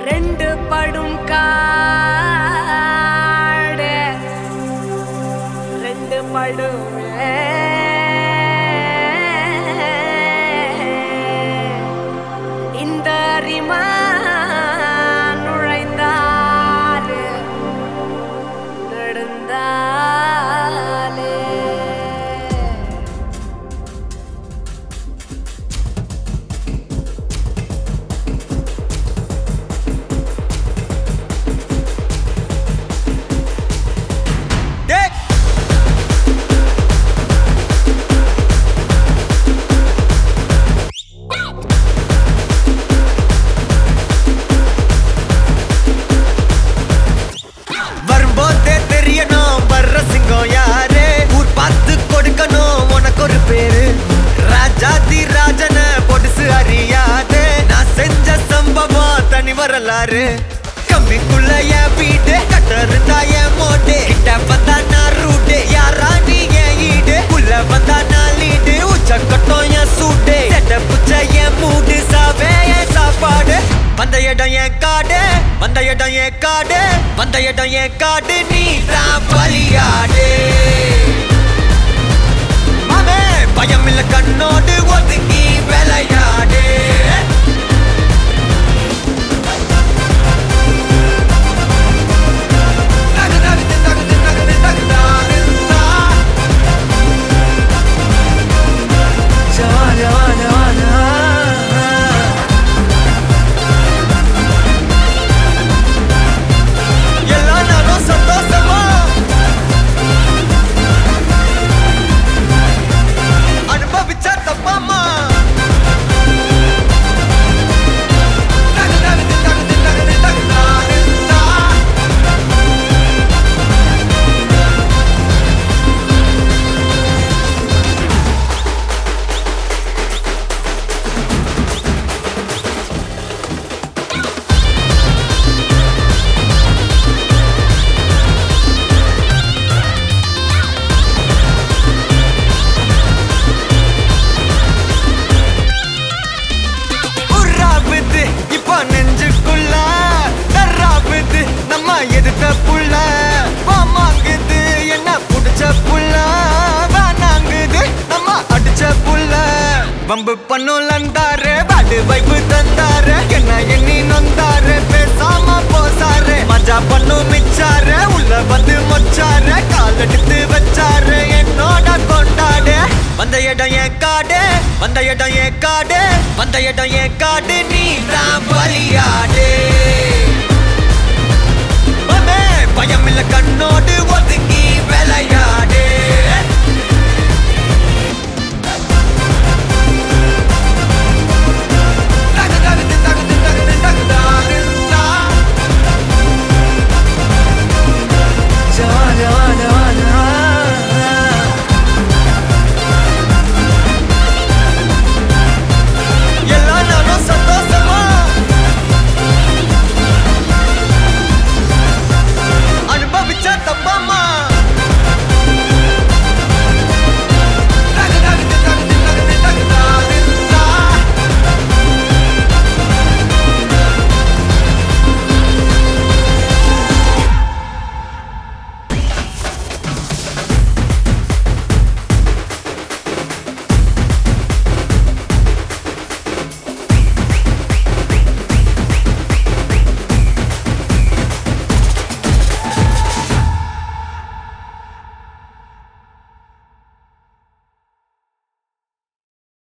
ரெண்டு படும் காடு ரெண்டு படுமே இந்த அரிமா நுழைந்தாலே நடந்தாலே வரும்போதே தெரியணும் வர்ற சிங்கம் யாரு ஊர் பார்த்து கொடுக்கணும் உனக்கு ஒரு பேரு ராஜாதி ராஜன பொடுசு அறியாதே நான் செஞ்ச சம்பவம் தனி வரலாறு கம்பிக்குள்ள என் வீடு கட்ட இருந்தா என் மோட்டு கிட்ட வந்தா நான் ரூட்டு யாரா நீ என் ஈடு உள்ள வந்தா நான் லீடு உச்ச கட்டம் என் சூட்டு செட்ட புச்ச என் மூடு சாவே என் சாப்பாடு வந்த இடம் என் காடு வந்த இடம் என் காடு வந்த இடம் என் காடு நீ தான் பலியாடு மாமே பயம் இல்ல கண்ணோடு ஒதுங்கி விளையாடு நெஞ்சுக்குள்ள தர்றாவுது நம்ம எதிர்த்த புள்ள வாமாங்குது என்ன புடிச்ச புள்ள வேணாங்குது நம்ம அடிச்ச புள்ள வம்பு பண்ணுலந்தாரு பாடு வைப்பு தந்தாரு என்ன எண்ணி நொந்தாரு பேசாம போசாரு மஜா பண்ணு மிச்சாரு உள்ள வந்து மொச்சாரு கால் எடுத்து வச்சாரு என்னோட கொண்டாடு வந்த இடம் என் காடு வந்த இடம் என் காடு வந்த இடம் என் காடு நீ தான் பலியா